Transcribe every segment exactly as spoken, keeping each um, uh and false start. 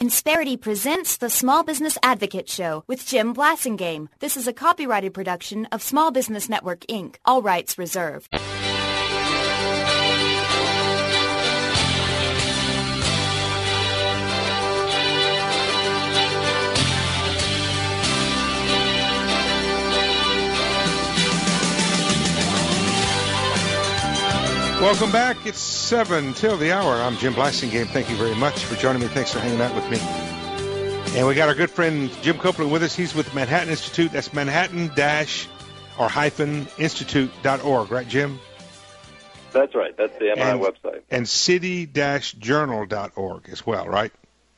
Insperity presents the Small Business Advocate Show with Jim Blasingame. This is a copyrighted production of Small Business Network, Incorporated. All rights reserved. Welcome back. It's seven till the hour. I'm Jim Blasingame. Thank you very much for joining me. Thanks for hanging out with me. And we got our good friend Jim Copeland with us. He's with Manhattan Institute. That's Manhattan dash or hyphen institute dot org, right, Jim? That's right. That's the M I and, website. And city dash journal dot org as well, right?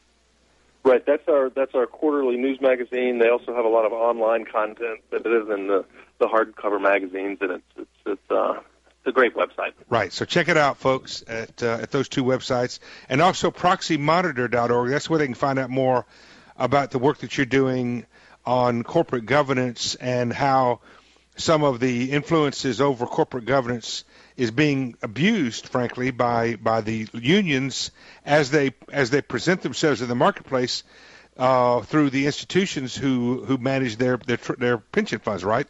Right. That's our that's our quarterly news magazine. They also have a lot of online content that is in the the hardcover magazines, and it's it's it's uh. It's a great website. Right. So check it out, folks, at uh, at those two websites. And also proxy monitor dot org. That's where they can find out more about the work that you're doing on corporate governance and how some of the influences over corporate governance is being abused, frankly, by by the unions as they as they present themselves in the marketplace uh, through the institutions who, who manage their, their their pension funds, right?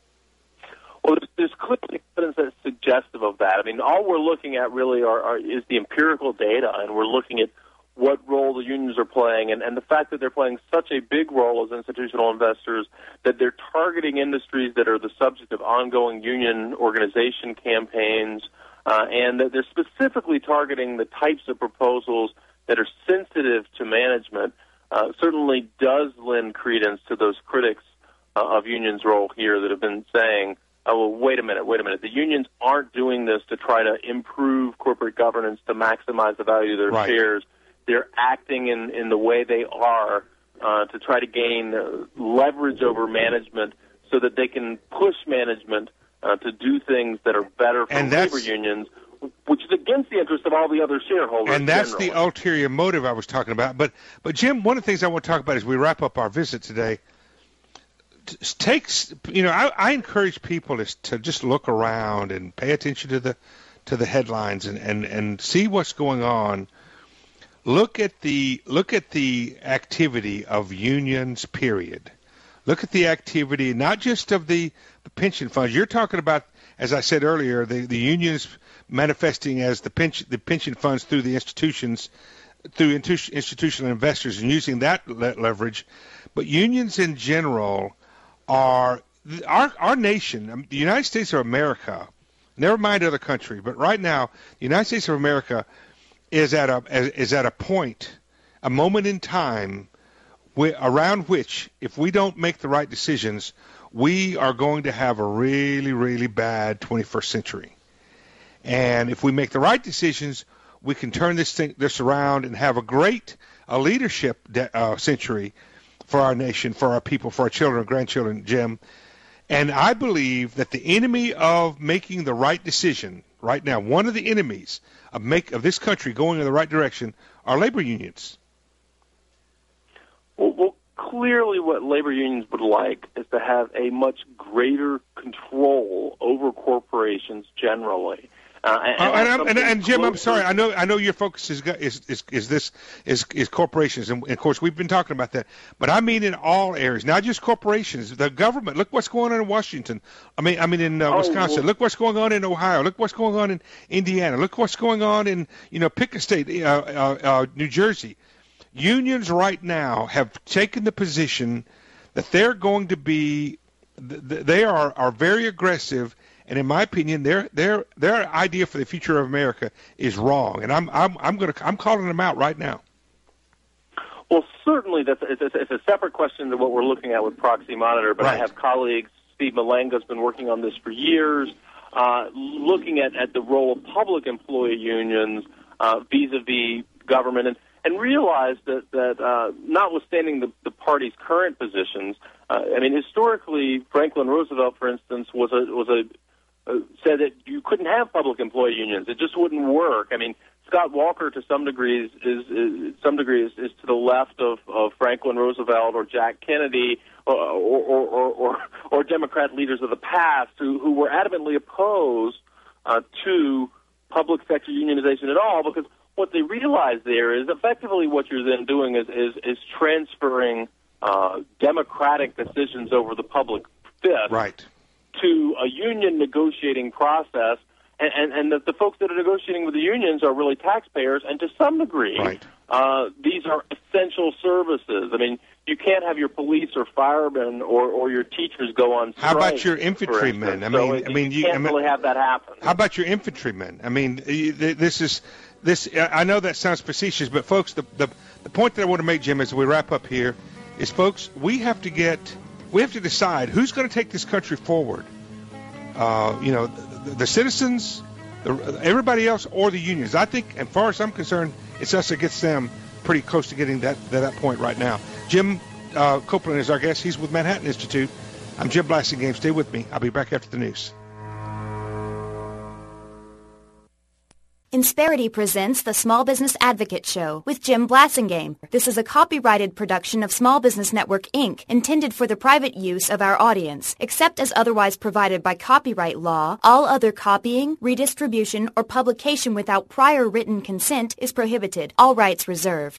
Well, there's, there's clearly evidence that's suggestive of that. I mean, all we're looking at really are, are, is the empirical data, and we're looking at what role the unions are playing, and, and the fact that they're playing such a big role as institutional investors that they're targeting industries that are the subject of ongoing union organization campaigns, uh, and that they're specifically targeting the types of proposals that are sensitive to management, uh, certainly does lend credence to those critics uh, of unions' role here that have been saying, oh, well, wait a minute, wait a minute. The unions aren't doing this to try to improve corporate governance, to maximize the value of their right. shares. They're acting in, in the way they are uh, to try to gain uh, leverage over management so that they can push management uh, to do things that are better for and labor unions, which is against the interest of all the other shareholders. And that's generally. the ulterior motive I was talking about. But, but Jim, one of the things I want to talk about as we wrap up our visit today, takes you know I, I encourage people to, to just look around and pay attention to the to the headlines and, and, and see what's going on. Look at the look at the activity of unions, period. Look at the activity not just of the, the pension funds. You're talking about, as I said earlier, the, the unions manifesting as the pension the pension funds through the institutions, through institutional investors, and using that le- leverage. But unions in general are our our nation, the United States of America, never mind other country, but right now, the United States of America is at a is at a point, a moment in time, where, around which, if we don't make the right decisions, we are going to have a really, really bad twenty-first century. And if we make the right decisions, we can turn this thing this around and have a great a leadership de- uh, century for our nation, for our people, for our children and grandchildren, Jim. And I believe that the enemy of making the right decision right now, one of the enemies of make of this country going in the right direction, are labor unions. Well, well, clearly what labor unions would like is to have a much greater control over corporations generally. Uh, and, oh, and, and, and Jim, closer. I'm sorry. I know, I know your focus is is is, is this is is corporations, and of course we've been talking about that. But I mean in all areas, not just corporations. The government. Look what's going on in Washington. I mean, I mean in uh, oh, Wisconsin. well, Look what's going on in Ohio. Look what's going on in Indiana. Look what's going on in you know pick a state, uh, uh, uh, New Jersey. Unions right now have taken the position that they're going to be. They are are very aggressive. And in my opinion, their their their idea for the future of America is wrong, and I'm I'm I'm going to I'm calling them out right now. Well, certainly that's it's, it's a separate question to what we're looking at with Proxy Monitor. But right. I have colleagues. Steve Malenga's been working on this for years, uh, looking at, at the role of public employee unions uh, vis-a-vis government, and and realized that that uh, notwithstanding the, the party's current positions, uh, I mean historically, Franklin Roosevelt, for instance, was a was a Uh, said that you couldn't have public employee unions; it just wouldn't work. I mean, Scott Walker, to some degree, is, is, is some degree is, is to the left of, of Franklin Roosevelt or Jack Kennedy or or, or, or, or Democrat leaders of the past who, who were adamantly opposed uh, to public sector unionization at all, because what they realize there is effectively what you're then doing is, is, is transferring uh, democratic decisions over the public fist right. to a union negotiating process, and, and, and the, the folks that are negotiating with the unions are really taxpayers, and to some degree, right. uh, these are essential services. I mean, you can't have your police or firemen or, or your teachers go on strike. How about your infantrymen? I mean, so it, I mean, you you can't I mean, really have that happen. How about your infantrymen? I mean, this is this. I know that sounds facetious, but folks, the the, the point that I want to make, Jim, as we wrap up here, is, folks, we have to get, we have to decide who's going to take this country forward. Uh, you know, the, the citizens, the, everybody else, or the unions. I think, as far as I'm concerned, it's us that gets them pretty close to getting that that, that point right now. Jim uh, Copeland is our guest. He's with Manhattan Institute. I'm Jim Blasingame. Stay with me. I'll be back after the news. Insperity presents the Small Business Advocate Show with Jim Blasingame. This is a copyrighted production of Small Business Network, Incorporated, intended for the private use of our audience. Except as otherwise provided by copyright law, all other copying, redistribution, or publication without prior written consent is prohibited. All rights reserved.